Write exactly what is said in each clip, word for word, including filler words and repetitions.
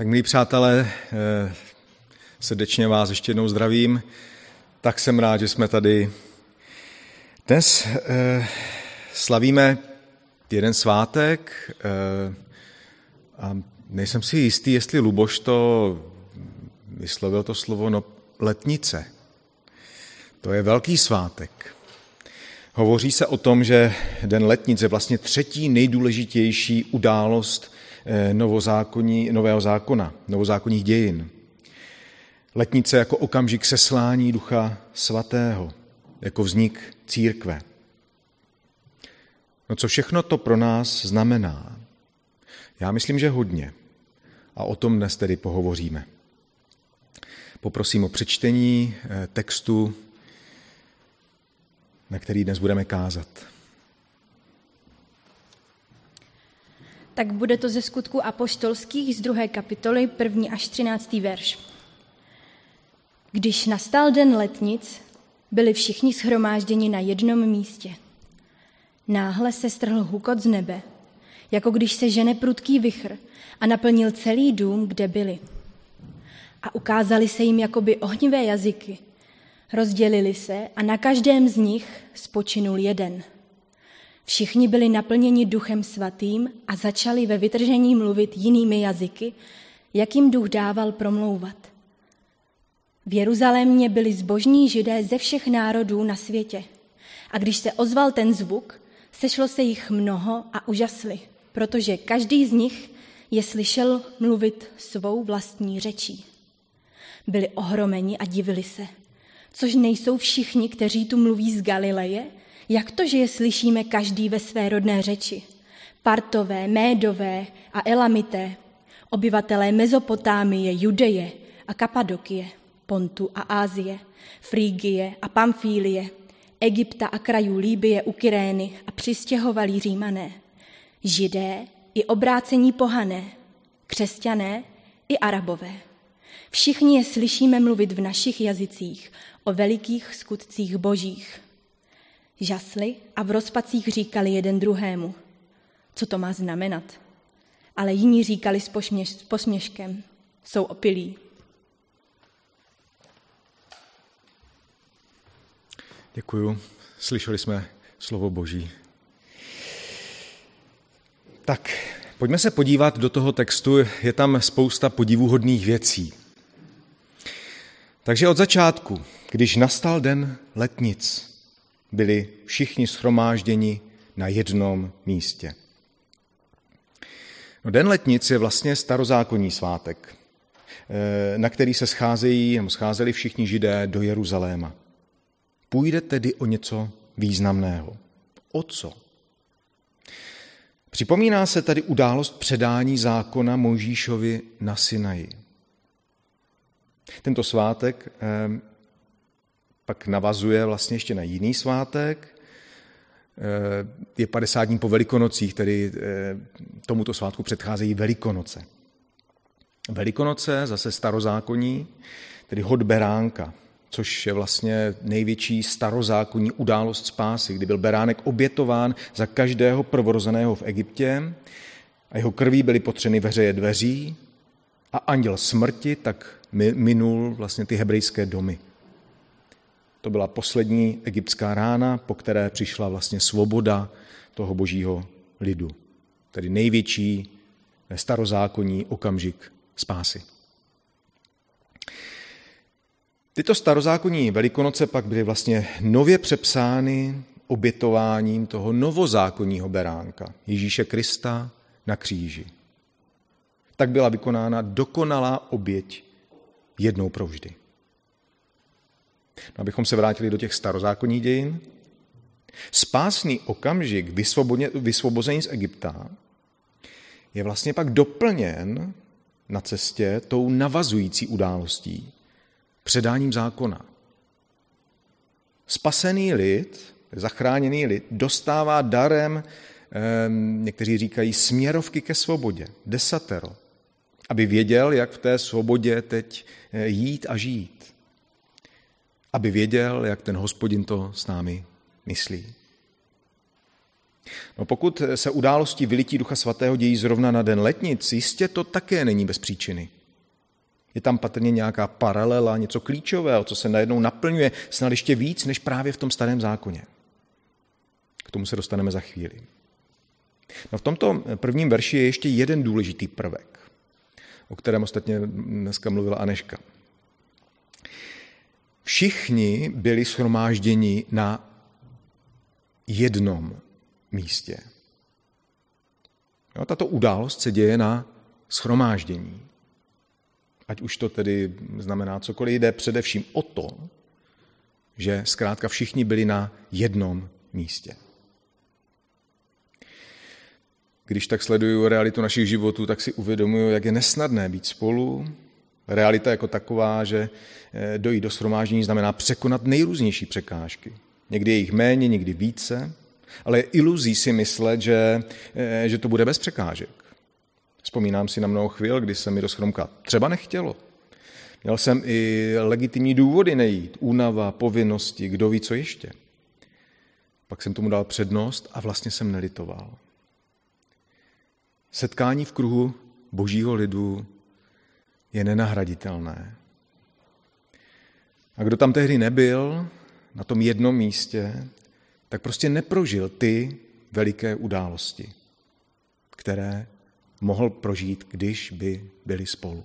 Tak milí přátelé, srdečně vás ještě jednou zdravím. Tak jsem rád, že jsme tady. Dnes slavíme jeden svátek a nejsem si jistý, jestli Luboš to vyslovil to slovo no, letnice. To je velký svátek. Hovoří se o tom, že Den letnic je vlastně třetí nejdůležitější událost novozákonní, nového zákona, novozákonních dějin. Letnice jako okamžik seslání Ducha Svatého, jako vznik církve. No co všechno to pro nás znamená? Já myslím, že hodně. A o tom dnes tedy pohovoříme. Poprosím o přečtení textu, na který dnes budeme kázat. Tak bude to ze Skutků apoštolských z druhé kapitoly, první až třináctý verš. Když nastal den letnic, byli všichni shromážděni na jednom místě. Náhle se strhl hukot z nebe, jako když se žene prudký vichr a naplnil celý dům, kde byli. A ukázali se jim jakoby ohnivé jazyky. Rozdělili se a na každém z nich spočinul jeden. Všichni byli naplněni Duchem Svatým a začali ve vytržení mluvit jinými jazyky, jak jim Duch dával promlouvat. V Jeruzalémě byli zbožní Židé ze všech národů na světě. A když se ozval ten zvuk, sešlo se jich mnoho a užasli, protože každý z nich je slyšel mluvit svou vlastní řečí. Byli ohromeni a divili se, což nejsou všichni, kteří tu mluví z Galileje. Jak to, že je slyšíme každý ve své rodné řeči? Partové, Médové a Elamité, obyvatelé Mezopotámie, Judeje a Kapadokie, Pontu a Ázie, Frígie a Pamfílie, Egypta a krajů Líbie u Kyrény a přistěhovalí Římané, Židé i obrácení pohané, křesťané i Arabové. Všichni je slyšíme mluvit v našich jazycích o velikých skutcích božích. Žasli a v rozpacích říkali jeden druhému, co to má znamenat. Ale jiní říkali s, posměš, s posměškem, jsou opilí. Děkuju. Slyšeli jsme slovo Boží. Tak, pojďme se podívat do toho textu. Je tam spousta podivuhodných věcí. Takže od začátku, když nastal den letnic, byli všichni shromážděni na jednom místě. No, den letnic je vlastně starozákonní svátek, na který se scházejí, nebo scházeli všichni Židé do Jeruzaléma. Půjde tedy o něco významného. O co? Připomíná se tady událost předání zákona Mojžíšovi na Sinaji. Tento svátek eh, pak navazuje vlastně ještě na jiný svátek. Eh, je padesát dní po Velikonocích, tedy eh, tomuto svátku předcházejí Velikonoce. Velikonoce, zase starozákonní, tedy hod beránka, což je vlastně největší starozákonní událost spásy, kdy byl beránek obětován za každého prvorozeného v Egyptě a jeho krví byly potřeny veřeje dveří a anděl smrti tak minul vlastně ty hebrejské domy. To byla poslední egyptská rána, po které přišla vlastně svoboda toho božího lidu. Tedy největší starozákonní okamžik spásy. Tyto starozákonní Velikonoce pak byly vlastně nově přepsány obětováním toho novozákonního beránka, Ježíše Krista na kříži. Tak byla vykonána dokonalá oběť jednou provždy. No, abychom se vrátili do těch starozákonních dějin. Spásný okamžik vysvobození z Egypta je vlastně pak doplněn na cestě tou navazující událostí, předáním zákona. Spasený lid, zachráněný lid, dostává darem, někteří říkají, směrovky ke svobodě, desatero, aby věděl, jak v té svobodě teď jít a žít. Aby věděl, jak ten Hospodin to s námi myslí. No pokud se události vylití Ducha Svatého dějí zrovna na den letnic, jistě to také není bez příčiny. Je tam patrně nějaká paralela, něco klíčového, co se najednou naplňuje snad ještě víc, než právě v tom starém zákoně. K tomu se dostaneme za chvíli. No v tomto prvním verši je ještě jeden důležitý prvek, o kterém ostatně dneska mluvila Anežka. Všichni byli shromážděni na jednom místě. Jo, tato událost se děje na shromáždění. Ať už to tedy znamená cokoliv, jde především o to, že zkrátka všichni byli na jednom místě. Když tak sleduju realitu našich životů, tak si uvědomuju, jak je nesnadné být spolu. Realita jako taková, že dojít do shromáždění znamená překonat nejrůznější překážky. Někdy je jich méně, někdy více, ale je iluzí si myslet, že, že to bude bez překážek. Vzpomínám si na mnoho chvil, kdy se mi do schromka třeba nechtělo. Měl jsem i legitimní důvody nejít, únava, povinnosti, kdo ví, co ještě. Pak jsem tomu dal přednost a vlastně jsem nelitoval. Setkání v kruhu božího lidu je nenahraditelné. A kdo tam tehdy nebyl, na tom jednom místě, tak prostě neprožil ty veliké události, které mohl prožít, když by byli spolu.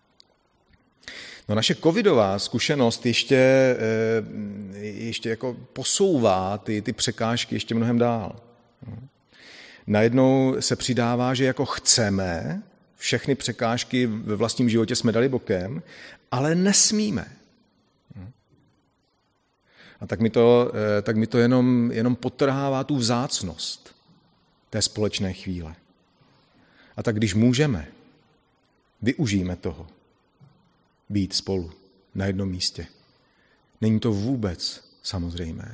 No naše covidová zkušenost ještě, ještě jako posouvá ty, ty překážky ještě mnohem dál. Najednou se přidává, že jako chceme, všechny překážky ve vlastním životě jsme dali bokem, ale nesmíme. A tak mi to, tak mi to jenom, jenom podtrhává tu vzácnost té společné chvíle. A tak když můžeme, využijeme toho být spolu na jednom místě. Není to vůbec samozřejmé.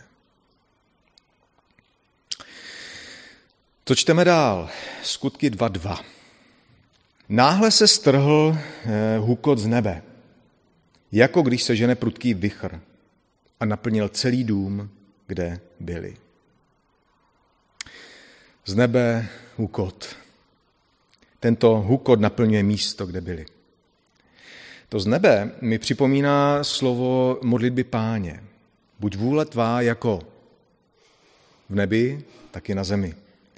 Co čteme dál? Skutky dva dva. Náhle se strhl hukot z nebe, jako když se žene prudký vichr a naplnil celý dům, kde byli. Z nebe hukot. Tento hukot naplňuje místo, kde byli. To z nebe mi připomíná slovo modlitby Páně. Buď vůle tvá jako v nebi, tak i na zemi.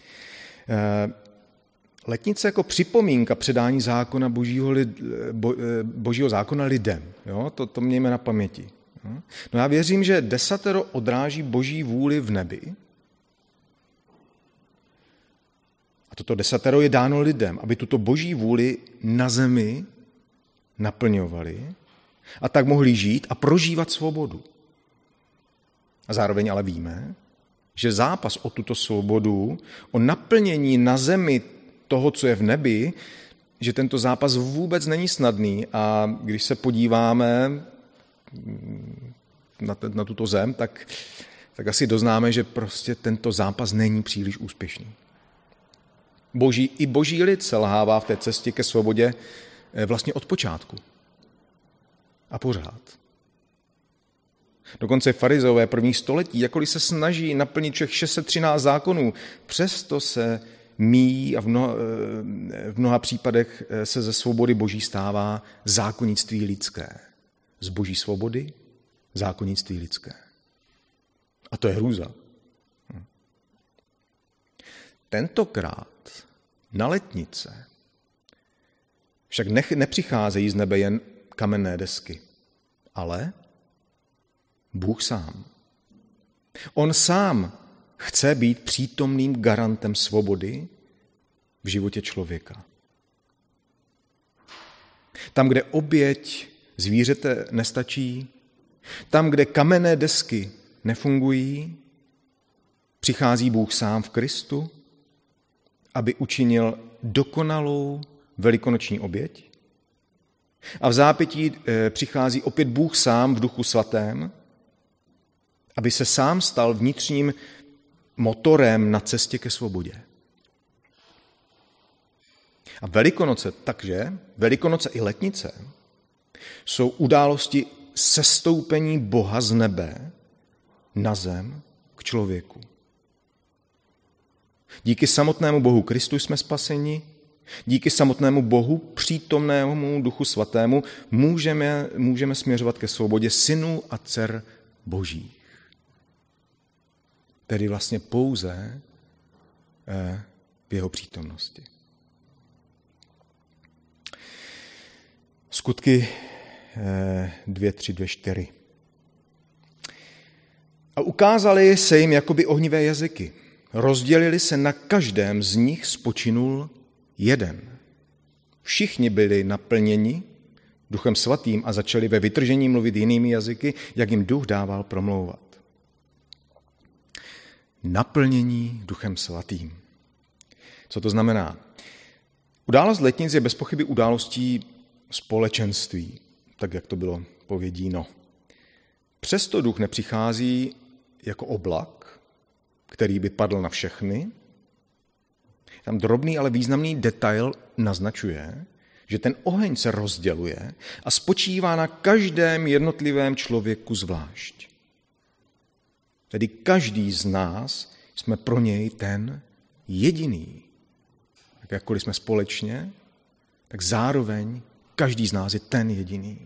Letnice jako připomínka předání zákona božího, lid, bo, božího zákona lidem. Jo? To, to mějme na paměti. Jo? No já věřím, že desatero odráží boží vůli v nebi. A toto desatero je dáno lidem, aby tuto boží vůli na zemi naplňovali a tak mohli žít a prožívat svobodu. A zároveň ale víme, že zápas o tuto svobodu, o naplnění na zemi toho, co je v nebi, že tento zápas vůbec není snadný a když se podíváme na, t- na tuto zem, tak, tak asi doznáme, že prostě tento zápas není příliš úspěšný. Boží, i boží lid selhává v té cestě ke svobodě vlastně od počátku. A pořád. Dokonce farizeové první století, jakkoliv se snaží naplnit všech šest set třináct zákonů, přesto se míjí a v mnoha, v mnoha případech se ze svobody boží stává zákonnictví lidské. Z boží svobody zákonnictví lidské. A to je hrůza. Tentokrát na letnice však nech, nepřicházejí z nebe jen kamenné desky, ale Bůh sám. On sám chce být přítomným garantem svobody v životě člověka. Tam, kde oběť zvířete nestačí, tam, kde kamenné desky nefungují, přichází Bůh sám v Kristu, aby učinil dokonalou velikonoční oběť. A v zápětí přichází opět Bůh sám v Duchu Svatém, aby se sám stal vnitřním motorem na cestě ke svobodě. A Velikonoce, takže Velikonoce i letnice jsou události sestoupení Boha z nebe na zem k člověku. Díky samotnému Bohu Kristu jsme spaseni, díky samotnému Bohu přítomnému Duchu Svatému můžeme, můžeme směřovat ke svobodě synů a dcer božích. Tedy vlastně pouze v jeho přítomnosti. Skutky dvě, tři, dvě, čtyři. A ukázali se jim jakoby ohnivé jazyky. Rozdělili se, na každém z nich spočinul jeden. Všichni byli naplněni Duchem Svatým a začali ve vytržení mluvit jinými jazyky, jak jim Duch dával promlouvat. Naplnění Duchem Svatým. Co to znamená? Událost letnic je bez pochyby událostí společenství, tak jak to bylo povědíno. Přesto Duch nepřichází jako oblak, který by padl na všechny. Tam drobný, ale významný detail naznačuje, že ten oheň se rozděluje a spočívá na každém jednotlivém člověku zvlášť. Tedy každý z nás jsme pro něj ten jediný. Tak jakkoliv jsme společně, tak zároveň každý z nás je ten jediný.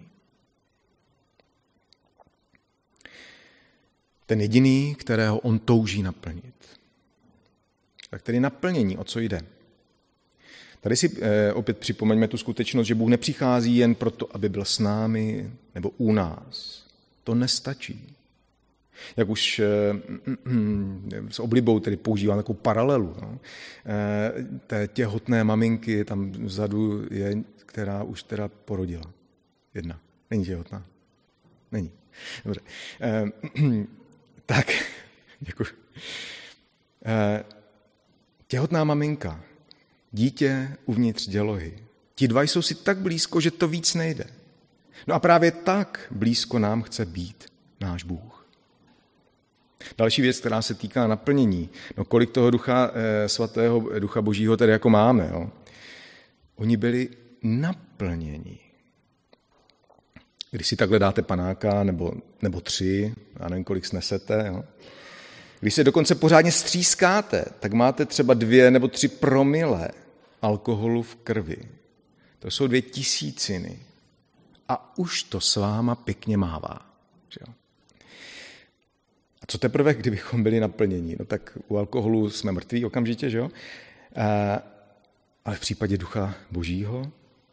Ten jediný, kterého on touží naplnit. Tak tedy naplnění, o co jde. Tady si eh, opět připomeňme tu skutečnost, že Bůh nepřichází jen proto, aby byl s námi nebo u nás. To nestačí. Jak už eh, s oblibou tedy používám takovou paralelu. No. Eh, té těhotné maminky tam vzadu je, která už teda porodila. Jedna. Není těhotná? Není. Dobře. Eh, tak, děkuji. Eh, těhotná maminka, dítě uvnitř dělohy. Ti dva jsou si tak blízko, že to víc nejde. No a právě tak blízko nám chce být náš Bůh. Další věc, která se týká naplnění. No kolik toho ducha eh, svatého, ducha božího tedy jako máme. Jo? Oni byli naplněni. Když si takhle dáte panáka nebo, nebo tři, já nevím, kolik snesete, jo? Když se dokonce pořádně střískáte, tak máte třeba dvě nebo tři promile alkoholu v krvi. To jsou dvě tisíciny. A už to s váma pěkně mává. Že jo? A co teprve, kdybychom byli naplněni? No tak u alkoholu jsme mrtví okamžitě, že jo? A, ale v případě ducha božího?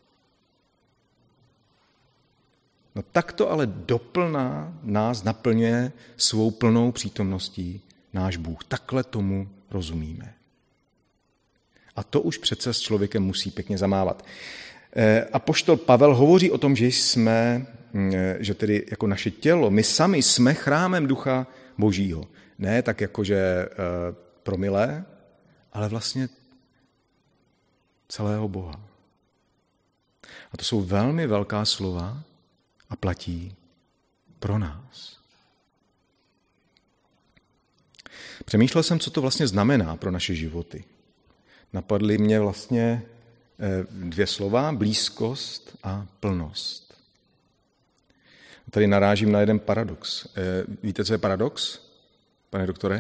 No tak to ale doplná nás naplňuje svou plnou přítomností náš Bůh. Takhle tomu rozumíme. A to už přece s člověkem musí pěkně zamávat. Apoštol Pavel hovoří o tom, že jsme, že tedy jako naše tělo, my sami jsme chrámem Ducha Božího. Ne tak jakože promilé, ale vlastně celého Boha. A to jsou velmi velká slova a platí pro nás. Přemýšlel jsem, co to vlastně znamená pro naše životy. Napadly mě vlastně dvě slova, blízkost a plnost. Tady narážím na jeden paradox. Víte, co je paradox, pane doktore?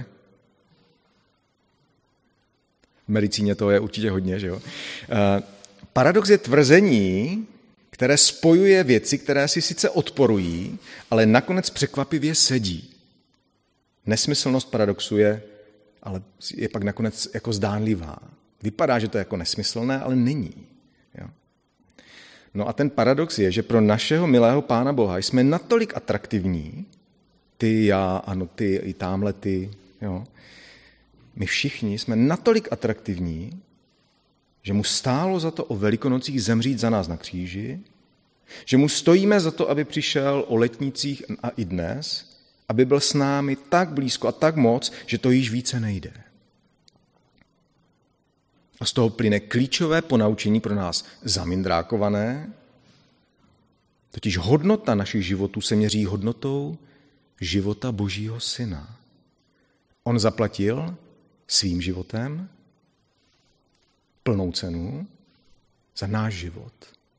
V medicíně to je určitě hodně, že jo? Paradox je tvrzení, které spojuje věci, které si sice odporují, ale nakonec překvapivě sedí. Nesmyslnost paradoxu je, ale je pak nakonec jako zdánlivá. Vypadá, že to je jako nesmyslné, ale není. Jo? No a ten paradox je, že pro našeho milého Pána Boha jsme natolik atraktivní, ty, já, ano, ty, i támhle ty, jo? My všichni jsme natolik atraktivní, že mu stálo za to o Velikonocích zemřít za nás na kříži, že mu stojíme za to, aby přišel o letnicích a i dnes, aby byl s námi tak blízko a tak moc, že to již více nejde. A z toho plyne klíčové ponaučení pro nás zamindrákované, totiž hodnota našich životů se měří hodnotou života Božího Syna. On zaplatil svým životem plnou cenu za náš život.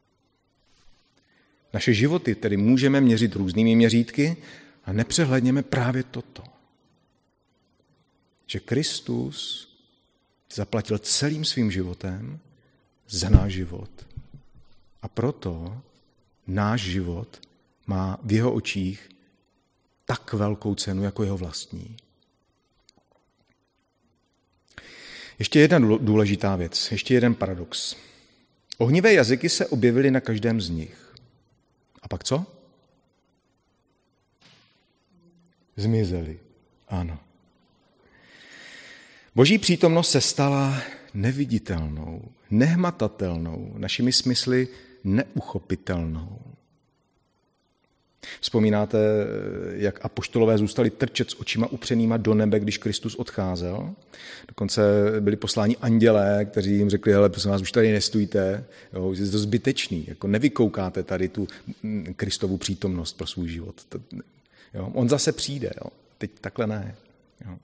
Naše životy tedy můžeme měřit různými měřítky a nepřehledněme právě toto. Že Kristus Zaplatil celým svým životem za náš život. A proto náš život má v jeho očích tak velkou cenu, jako jeho vlastní. Ještě jedna důležitá věc, ještě jeden paradox. Ohnivé jazyky se objevily na každém z nich. A pak co? Zmizely. Ano. Boží přítomnost se stala neviditelnou, nehmatatelnou, našimi smysly neuchopitelnou. Vzpomínáte, jak apoštolové zůstali trčet s očima upřenýma do nebe, když Kristus odcházel? Dokonce byli posláni andělé, kteří jim řekli, hele, prosím vás, už tady nestůjte, jo, je to zbytečný, jako nevykoukáte tady tu Kristovu přítomnost pro svůj život. Jo, on zase přijde, jo, teď takhle ne. Jo.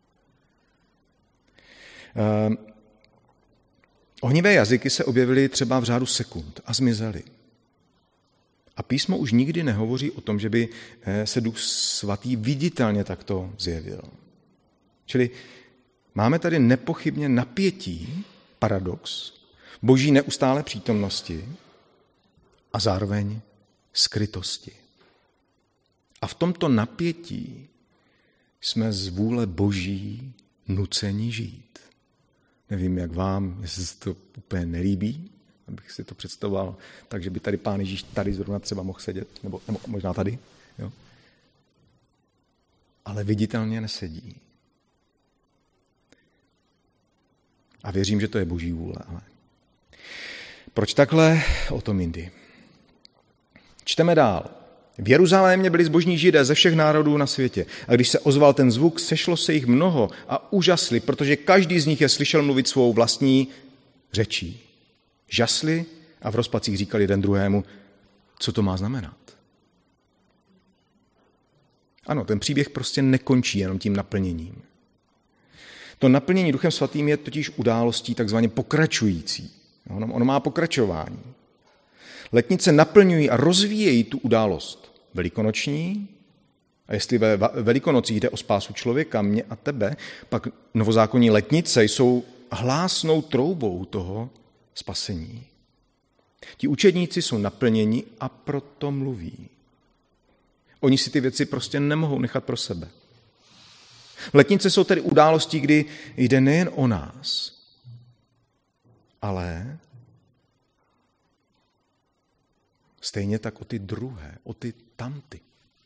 Eh, ohnivé jazyky se objevily třeba v řádu sekund a zmizely. A písmo už nikdy nehovoří o tom, že by se Duch Svatý viditelně takto zjevil. Čili máme tady nepochybně napětí, paradox, Boží neustále přítomnosti a zároveň skrytosti. A v tomto napětí jsme z vůle Boží nuceni žít. Nevím, jak vám, jestli se to úplně nelíbí, abych si to představoval, takže by tady Pán Ježíš tady zrovna třeba mohl sedět, nebo, nebo možná tady. Jo? Ale viditelně nesedí. A věřím, že to je Boží vůle. Ale proč takhle? O tom jindy. Čteme dál. V Jeruzalémě byli zbožní Židé ze všech národů na světě. A když se ozval ten zvuk, sešlo se jich mnoho a úžasli, protože každý z nich je slyšel mluvit svou vlastní řečí. Žasli a v rozpacích říkali jeden druhému, co to má znamenat. Ano, ten příběh prostě nekončí jenom tím naplněním. To naplnění Duchem Svatým je totiž událostí takzvaně pokračující. Ono, ono má pokračování. Letnice naplňují a rozvíjejí tu událost velikonoční, a jestli ve Velikonocích jde o spásu člověka, mě a tebe, pak novozákonní letnice jsou hlásnou troubou toho spasení. Ti učedníci jsou naplněni a proto mluví. Oni si ty věci prostě nemohou nechat pro sebe. Letnice jsou tedy událostí, kdy jde nejen o nás, ale stejně tak o ty druhé, o ty tamty.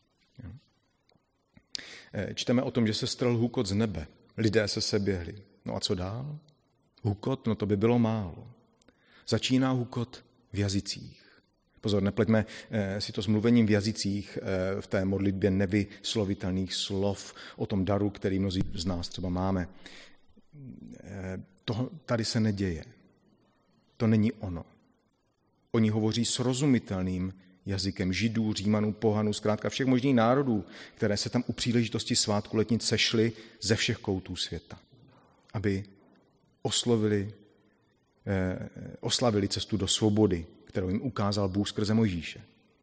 Čteme o tom, že se strhl hukot z nebe. Lidé se seběhli. No a co dál? Hukot, no to by bylo málo. Začíná hukot v jazycích. Pozor, nepleťme si to s mluvením v jazycích v té modlitbě nevyslovitelných slov o tom daru, který mnozí z nás třeba máme. To tady se neděje. To není ono. Oni hovoří srozumitelným jazykem Židů, Římanů, Pohanů, zkrátka všech možných národů, které se tam u příležitosti svátku letnic sešly ze všech koutů světa, aby oslovili, eh, oslavili cestu do svobody, kterou jim ukázal Bůh skrze Mojžíše.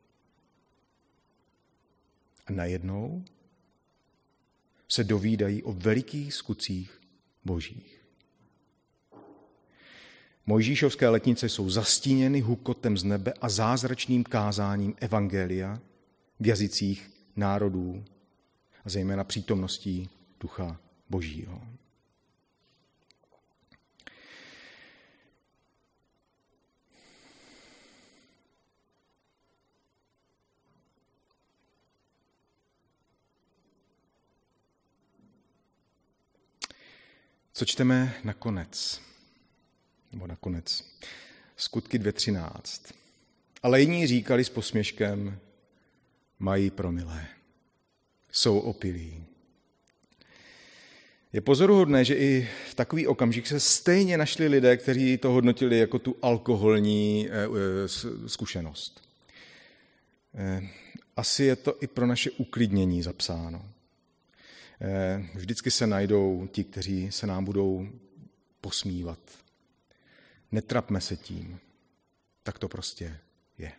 A najednou se dovídají o velikých skutcích božích. Mojžíšovské letnice jsou zastíněny hukotem z nebe a zázračným kázáním evangelia v jazycích národů a zejména přítomností Ducha Božího. Co čteme nakonec? Nebo nakonec. Skutky dvě třináct. Ale jiní říkali s posměškem, mají promilé, jsou opilí. Je pozoruhodné, že i v takový okamžik se stejně našli lidé, kteří to hodnotili jako tu alkoholní zkušenost. Asi je to i pro naše uklidnění zapsáno. Vždycky se najdou ti, kteří se nám budou posmívat. Netrapme se tím. Tak to prostě je.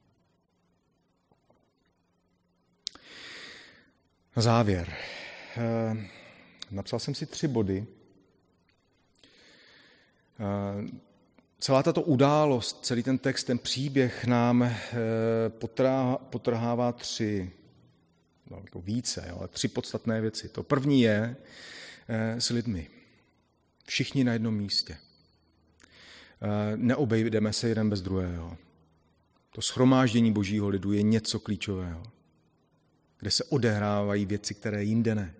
Na závěr. Napsal jsem si tři body, Celá tato událost, celý ten text, ten příběh nám potrhává tři, no, jako více, ale tři podstatné věci. To první je s lidmi. Všichni na jednom místě. Neobejdeme se jeden bez druhého. To shromáždění božího lidu je něco klíčového, kde se odehrávají věci, které jinde ne.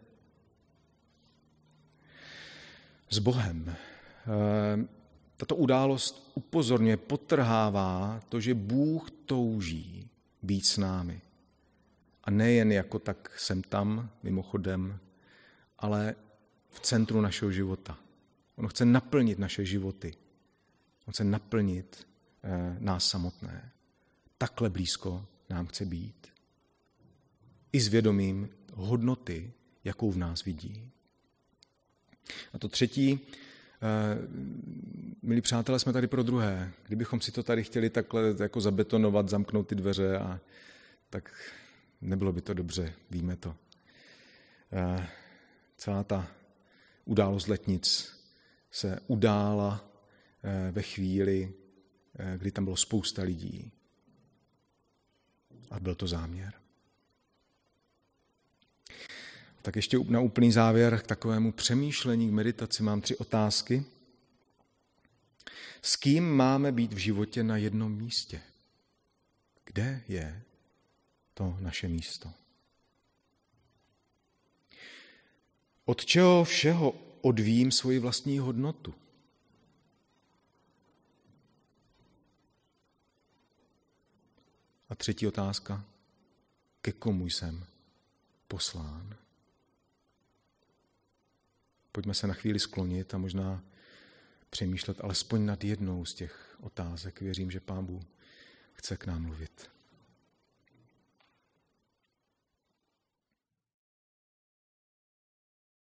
S Bohem. Tato událost upozorňuje, podtrhává to, že Bůh touží být s námi. A nejen jako tak sem tam, mimochodem, ale v centru našeho života. On chce naplnit naše životy. On chce naplnit eh, nás samotné. Takhle blízko nám chce být. I s vědomím hodnoty, jakou v nás vidí. A to třetí, eh, milí přátelé, jsme tady pro druhé. Kdybychom si to tady chtěli takhle jako zabetonovat, zamknout ty dveře, a tak nebylo by to dobře, víme to. Eh, celá ta událost letnic se udála eh, ve chvíli, eh, kdy tam bylo spousta lidí. A byl to záměr. Tak ještě na úplný závěr k takovému přemýšlení, k meditaci mám tři otázky. S kým máme být v životě na jednom místě? Kde je to naše místo? Od čeho všeho odvíjím svoji vlastní hodnotu? A třetí otázka. Ke komu jsem poslán? Pojďme se na chvíli sklonit a možná přemýšlet alespoň nad jednou z těch otázek. Věřím, že Pán Bůh chce k nám mluvit.